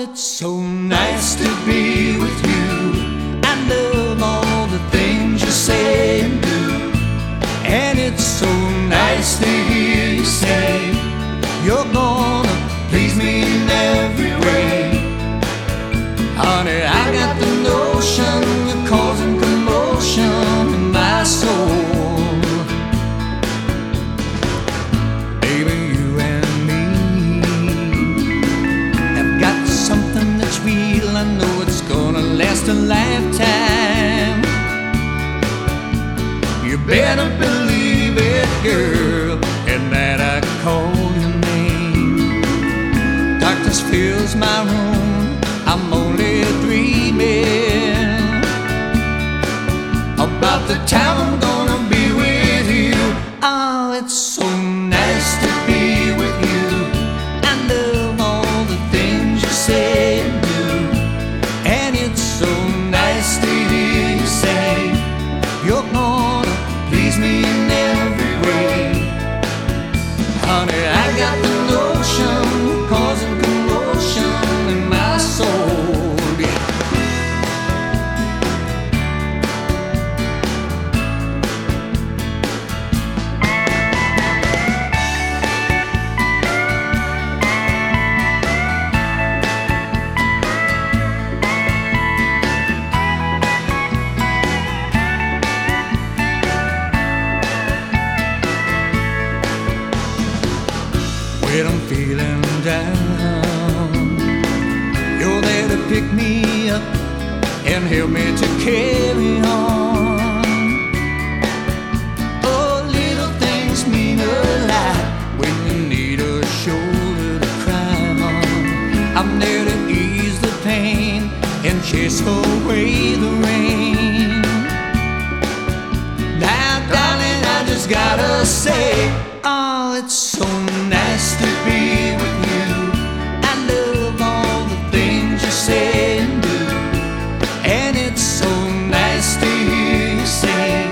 it's so nice to be with you. I love all the things you say and do. And it's so nice to hear you say you're gonna please me in every way. Honey, I got the notion you're causing commotion in my soul. Baby, you and me have got something that's real. I know it's gonna last a lifetime. You better believe it, girl, and that I called your name. Darkness fills my room, I'm only dreaming about the time I'm gonna be with you. Oh, it's so nice to be with you. I love all the things you say and do. And it's so nice to hear you say you're gonna please me in every way. Honey, I got the notion causing commotion in my soul, yeah. When I'm feeling down, you're there to pick me up and help me to carry on. Oh, little things mean a lot when you need a shoulder to cry on. I'm there to ease the pain and chase away the rain. Now, darling, I just gotta say, oh, it's so nice to be with you. I love all the things you say and do. And it's so nice to hear you say